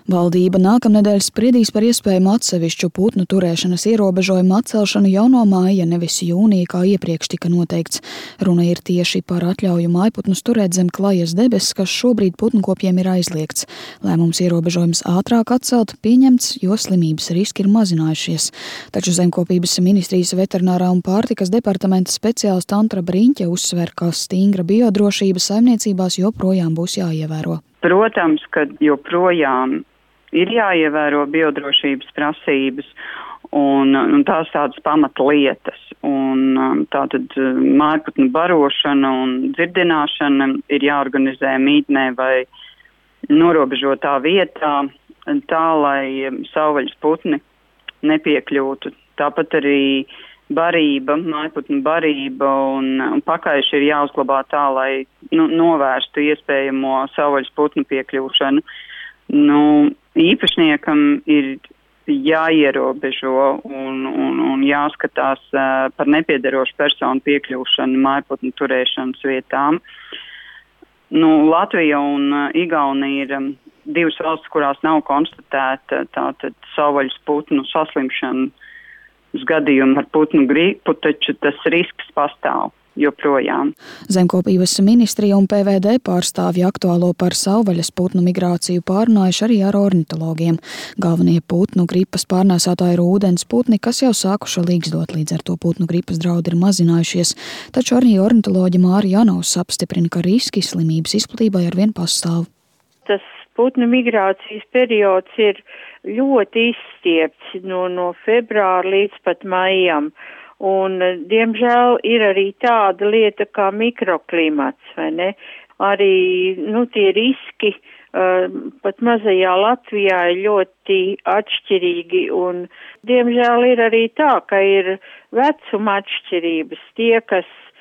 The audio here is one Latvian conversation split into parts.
Valdība nākamnedēļ spriedīs par iespējamu atsevišķu putnu turēšanas ierobežojumu atcelšanu jau no māja, nevis jūnija, kā iepriekš tika noteikts. Runa ir tieši par atļauju mājputnus turēt zem klajas debesis, kas šobrīd putnkopjiem ir aizliegts. Lēmums ierobežojums ātrāk atcelt pieņemts, jo slimības riski ir mazinājušies. Taču Zemkopības ministrijas veterinārā un pārtikas departamenta speciāliste Antra Briņķe uzsver, ka stingra biodrošība saimniecībās joprojām būs jāievēro. Protams, ka joprojām ir jāievēro biodrošības prasības un tās tādas pamatlietas. Tātad mājputnu barošana un dzirdināšana ir jāorganizē mītnē vai norobežotā vietā, tā, lai savvaļas putni nepiekļūtu. Tāpat arī barība, mājputnu barība un pakaiši ir jāuzglabā tā, lai novērstu iespējamo savvaļas putnu piekļūšanu. Īpašniekam ir jāierobežo un jāskatās par nepiederošu personu piekļūšanu mājputnu turēšanas vietām. Latvija un Igaunija ir divas valstis, kurās nav konstatēta tātad savvaļas putnu saslimšanu gadījumu ar putnu gripu, taču tas risks pastāv joprojām. Zemkopības ministrija un PVD pārstāvji aktuālo par savvaļas putnu migrāciju pārunājuši arī ar ornitologiem. Galvenie putnu gripas pārnēsātāji ir ūdens putni, kas jau sākuši līgsdot, līdz ar to putnu gripas draudi ir mazinājušies. Taču arī ornitoloģi Māri Janovs apstiprina, ka riski slimības izplatībai arvien pastāv. Tas putnu migrācijas periods ir ļoti izstiepts no februāra līdz pat maijam. Un, diemžēl, ir arī tāda lieta kā mikroklimats, vai ne? Arī, tie riski pat mazajā Latvijā ir ļoti atšķirīgi un, diemžēl, ir arī tā, ka ir vecuma atšķirības. Tie, kas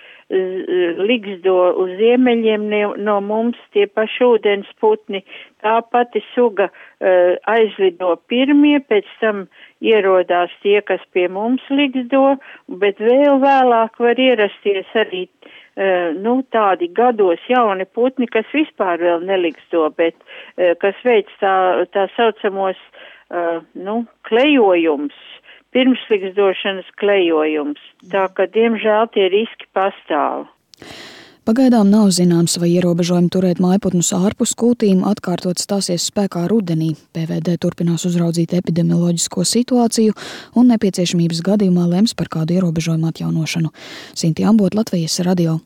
ligzdo uz ziemeļiem no mums, tie paši ūdens putni, tā pati suga aizlido pirmie, pēc tam ierodās tie, kas pie mums ligzdo, bet vēl vēlāk var ierasties arī tādi gados jauni putni, kas vispār vēl neligzdo, bet kas veic tā saucamos klejojums, pirmsligzdošanas klejojums. Tā ka, diemžēl, tie riski pastāv. Pagaidām nav zināms, vai ierobežojumi turēt mājputnus ārpus kūtīm atkārtot stāsies spēkā rudenī. PVD turpinās uzraudzīt epidemioloģisko situāciju un nepieciešamības gadījumā lems par kādu ierobežojumu atjaunošanu. Sinti Ambot, Latvijas radio.